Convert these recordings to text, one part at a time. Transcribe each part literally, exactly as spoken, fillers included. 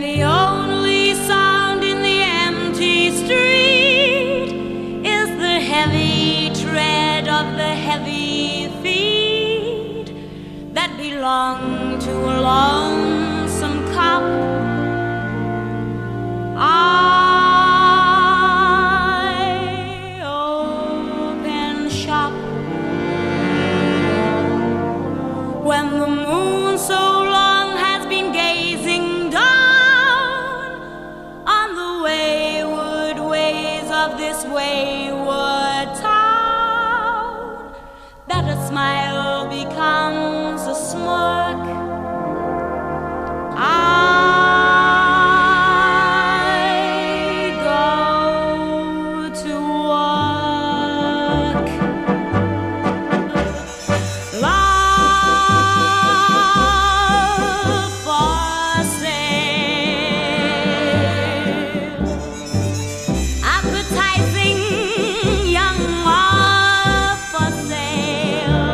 the only sound in the empty street is the heavy tread of the heavy feet that belong to a lonesome cop. I open shop when the moon so long has been gazing down on the wayward ways of this wayward town, that a smile becomes a smirk. I go to work. Love for sale, appetizing young love for sale.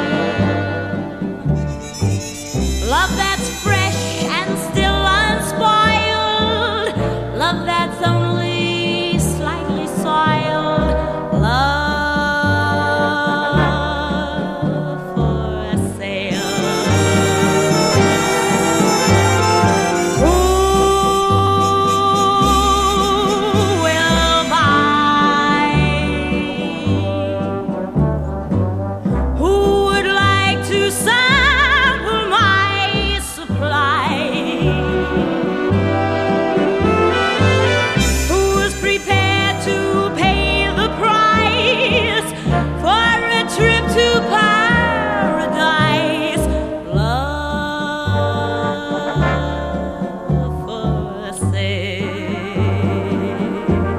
Love that's fresh and still unspoiled, love that's only slightly soiled, love for sale. Who will buy? Who would like to sample my supply? Who's prepared to pay the price for a trip to paradise? Love for sale.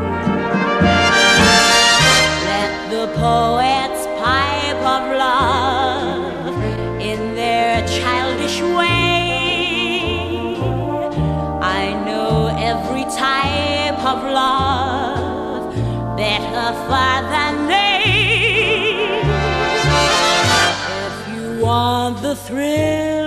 Let the poets pipe of love in their childish way. I know every type of love better far than they. If you want the thrill